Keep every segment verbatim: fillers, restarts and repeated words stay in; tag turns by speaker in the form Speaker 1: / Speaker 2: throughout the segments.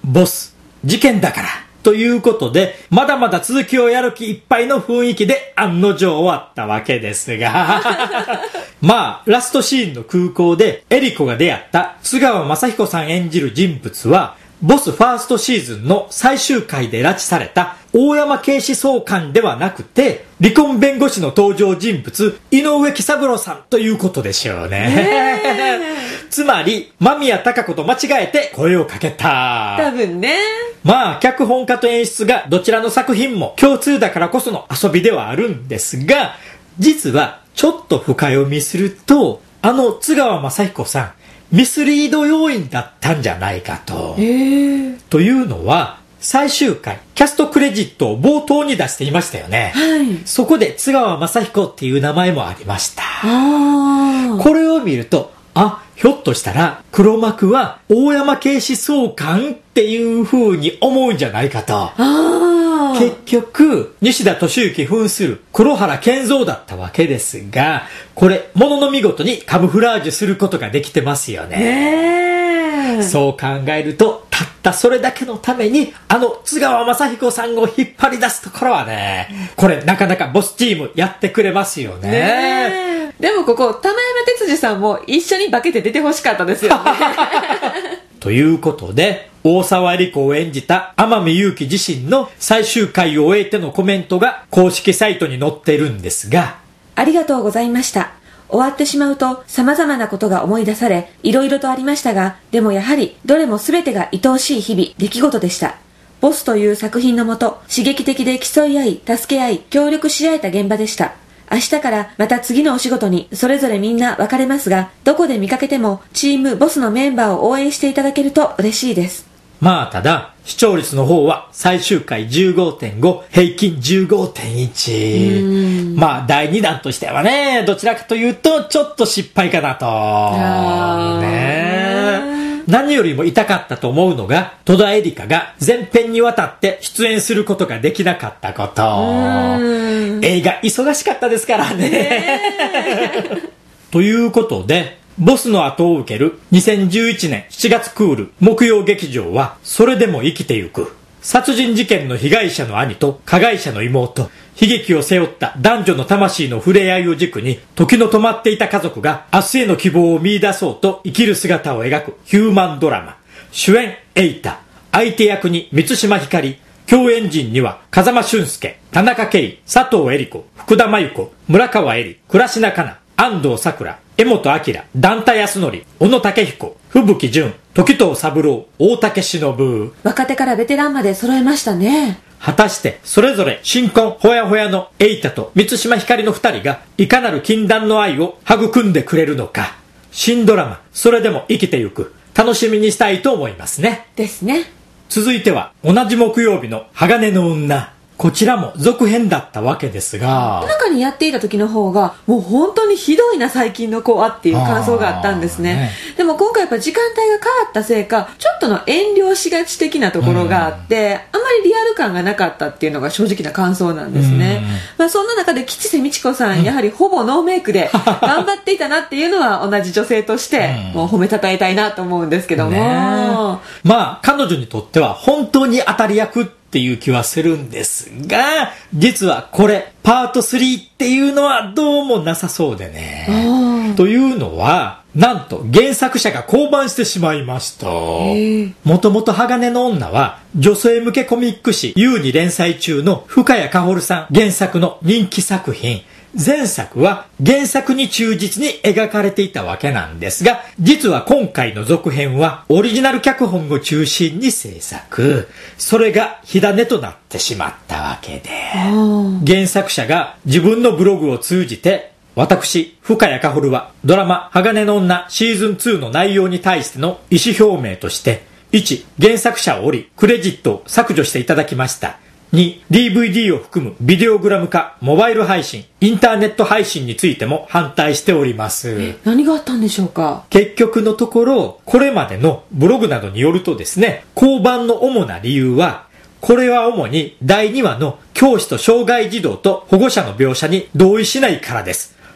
Speaker 1: ボス事件だからということで、まだまだ続きをやる気いっぱいの雰囲気で案の定終わったわけですがまあラストシーンの空港でエリコが出会った津川雅彦さん演じる人物は、ボスファーストシーズンの最終回で拉致された大山警視総監ではなくて、離婚弁護士の登場人物井上喜三郎さんということでしょうねつまり間宮貴子と間違えて声をかけた。
Speaker 2: 多分ね。
Speaker 1: まあ脚本家と演出がどちらの作品も共通だからこその遊びではあるんですが、実はちょっと深読みすると、あの津川雅彦さんミスリード要因だったんじゃないかと。
Speaker 2: えー、
Speaker 1: というのは最終回キャストクレジットを冒頭に出していましたよね、
Speaker 2: はい、
Speaker 1: そこで津川雅彦っていう名前もありました。
Speaker 2: あ、
Speaker 1: これを見ると、あ、ひょっとしたら黒幕は大山警視総監っていう風に思うんじゃないかと。
Speaker 2: あ、
Speaker 1: 結局西田敏行扮する黒原健三だったわけですが、これものの見事にカムフラージュすることができてますよね。
Speaker 2: ね、
Speaker 1: そう考えると、たったそれだけのためにあの津川雅彦さんを引っ張り出すところはね、これなかなかボスチームやってくれますよね。
Speaker 2: ね、でもここ玉山哲司さんも一緒に化けて出てほしかったですよね
Speaker 1: ということで、大沢エリ子を演じた天海祐希自身の最終回を終えてのコメントが公式サイトに載っているんですが、
Speaker 3: ありがとうございました。終わってしまうと様々なことが思い出され、いろいろとありましたが、でもやはりどれも全てが愛おしい日々、出来事でした。ボスという作品のもと、刺激的で競い合い、助け合い、協力し合えた現場でした。明日からまた次のお仕事にそれぞれみんな分かれますが、どこで見かけてもチームボスのメンバーを応援していただけると嬉しいです。
Speaker 1: まあただ視聴率の方は最終回 じゅうごてんご 平均 じゅうごてんいち、まあだいにだんとしてはね、どちらかというとちょっと失敗かなと。
Speaker 2: あ
Speaker 1: ね、何よりも痛かったと思うのが、戸田恵梨香が全編にわたって出演することができなかったこと。映画忙しかったですからね、ねということで、ボスの後を受けるにせんじゅういちねんしちがつクール木曜劇場は、それでも生きてゆく殺人事件の被害者の兄と加害者の妹、悲劇を背負った男女の魂の触れ合いを軸に、時の止まっていた家族が明日への希望を見出そうと生きる姿を描くヒューマンドラマ。主演エイタ、相手役に満島ひかり、共演陣には風間俊介、田中圭、佐藤恵理子、福田真由子、村川恵里、倉科香菜、安藤サクラ、江本明、段田康則、小野武彦、吹雪純、時藤三郎、大竹しのぶ。
Speaker 3: 若手からベテランまで揃えましたね。
Speaker 1: 果たしてそれぞれ新婚ほやほやのエイタと満島ひかりの二人がいかなる禁断の愛を育んでくれるのか。新ドラマ、それでも生きてゆく、楽しみにしたいと思いますね。
Speaker 3: ですね。
Speaker 1: 続いては同じ木曜日の鋼の女。こちらも続編だったわけですが、
Speaker 2: 中にやっていた時の方がもう本当にひどいな最近の子はっていう感想があったんですね。ね、でも今回やっぱ時間帯が変わったせいか、ちょっとの遠慮しがち的なところがあって、あんまりリアル感がなかったっていうのが正直な感想なんですね。まあ、そんな中で吉瀬美智子さん、やはりほぼノーメイクで頑張っていたなっていうのは同じ女性としてもう褒めたたえたいなと思うんですけども、ね、
Speaker 1: まあ彼女にとっては本当に当たり役っていう気はするんですが、実はこれパートスリーっていうのはどうもなさそうでね。というのは、なんと原作者が降板してしまいました。もともと鋼の女は女性向けコミック誌 ユー に連載中の深谷薫さん原作の人気作品。前作は原作に忠実に描かれていたわけなんですが、実は今回の続編はオリジナル脚本を中心に制作。それが火種となってしまったわけで、原作者が自分のブログを通じて、私、深谷薫はドラマ鋼の女シーズンツーの内容に対しての意思表明として、いち. 原作者を折りクレジットを削除していただきました。に. ディーブイディー を含むビデオグラム化、モバイル配信、インターネット配信についても反対しております。
Speaker 2: え、何があったんでしょうか。
Speaker 1: 結局のところ、これまでのブログなどによるとですね、降板の主な理由は、これは主にだいにわの教師と障害児童と保護者の描写に同意しないからです。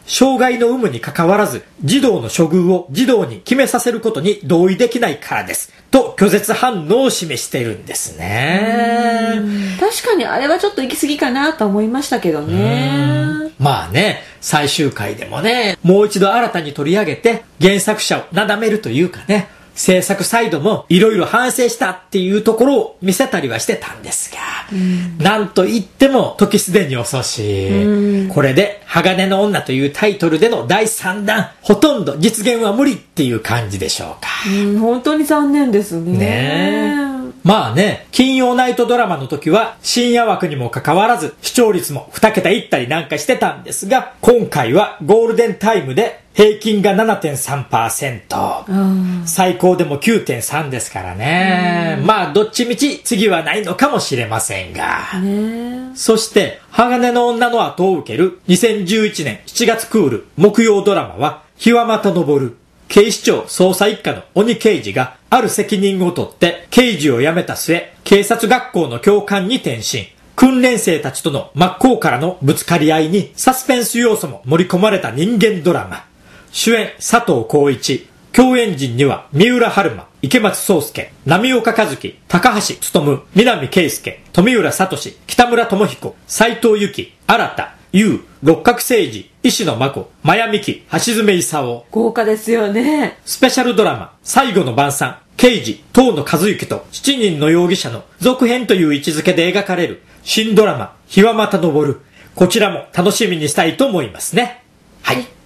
Speaker 1: 障害の有無に関わらず児童の処遇を児童に決めさせることに同意できないからですと拒絶反応を示しているんですね。
Speaker 2: 確かにあれはちょっと行き過ぎかなと思いましたけどね。
Speaker 1: まあね、最終回でもね、もう一度新たに取り上げて原作者をなだめるというかね、制作サイドもいろいろ反省したっていうところを見せたりはしてたんですが、なんと言っても時すでに遅し、これで鋼の女というタイトルでのだいさんだん、ほとんど実現は無理っていう感じでしょうか。
Speaker 2: うん、本当に残念ですね。
Speaker 1: ねえ。まあね、金曜ナイトドラマの時は深夜枠にもかかわらず視聴率もにけたいったりなんかしてたんですが、今回はゴールデンタイムで平均が ななてんさんパーセント、最高でも きゅうてんさん ですからね。まあどっちみち次はないのかもしれませんが、ね、そして鋼の女の後を受けるにせんじゅういちねんしちがつクール木曜ドラマは日はまた昇る。警視庁捜査一課の鬼刑事がある責任を取って刑事を辞めた末、警察学校の教官に転身。訓練生たちとの真っ向からのぶつかり合いにサスペンス要素も盛り込まれた人間ドラマ。主演佐藤浩市。共演陣には三浦春馬、池松壮亮、波岡一樹、高橋勉、南圭介、富浦聡、北村智彦、斉藤由紀、新田、優、六角誠治、石野真子、真矢美紀、橋爪功。
Speaker 2: 豪華ですよね。
Speaker 1: スペシャルドラマ、最後の晩餐、刑事、東野和幸としちにんの容疑者の続編という位置づけで描かれる新ドラマ、日はまた昇る。こちらも楽しみにしたいと思いますね。はい。